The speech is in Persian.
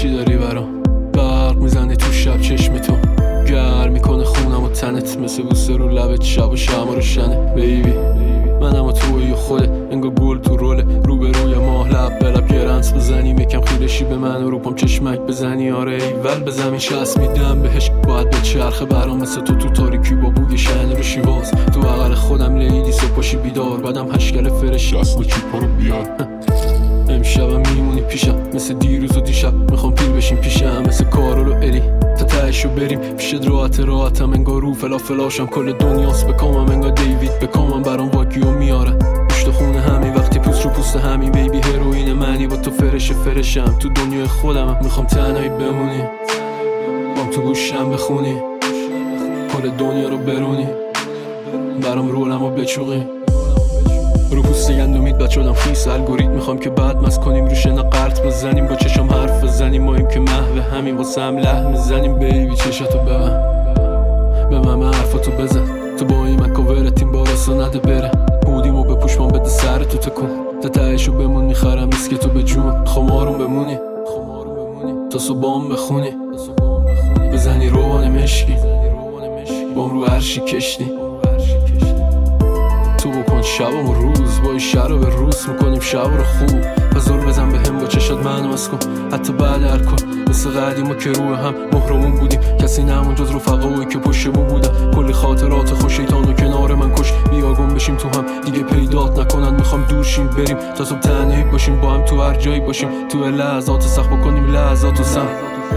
چی داری برام؟ برق میزنه تو شب چشم تو، گرم میکنه خونم و تنت، مثل بوسه رو لبت شب و شمع روشنه. بیبی منم و توی خوده، انگار گل تو روله، روبروی ماه لب به لب گرنس بزنیم، یکم خیرشی به من و روپام چشمک بزنی. آره ایول به زمین شست میدم بهش، باید به چرخه برام مثل تو تاریکی با بوی شهن رو شیواز. تو بغل خودم لیدی صبح پاشی بیدار، بعدم هشکل فرش دست چوپا رو بیار. امشبم میمونی پیشم مثل دیروز و دیشب، میخوام پیر بشیم پیشم مثل کارول و الی، تا تهشو بریم پیشت راحتم، انگار رو فلاشم کل دنیاست بکامم، انگار دیوید بکامم برام واکیو میاره پشت خونه همین وقتی پوست رو پوست همین. بیبی هروئین منی با تو فرشم، تو دنیای خودم میخوام تنهایی بمونی، بام تو گوشم بخونی، کل دنیا رو برونی، برام رولم و بچوقی. رو پوست گندمید بد شدم خیس الگوریتم، میخوام که بعد مست کنیم روش نقرت بزنیم، با چشم حرف بزنیم، مایم که محو همین واسه هم له میزنیم. بیبی چشاتو به من حرفاتو بزن، تو با این مکاورتیم با راستا نده بره، بودیمو بپوش من بده سر تو تکون، تا تهشو بمون میخرم نیست که تو به جون، خوام آروم بمونی تا صبحام بخونی، بزنی روان مشکی بام رو عرشی کشتی، تو بکن شبم و روز با این شهر رو به روز میکنیم شب رو خوب. بزر بزن به هم با چشات منو از کن، حتی بعد هر کن مثل قدیما که روی هم محرمون بودیم، کسی نمون جز رفقایی که پشتمون بودن، کلی خاطرات خوش شیطان و کنار من کش، بیا گم بشیم تو هم دیگه پیدات نکنن، میخوام دور شیم بریم تا صبح تنهایی باشیم، با هم تو هر جایی باشیم، تو لحظات سخت بکنیم لحظات و سم.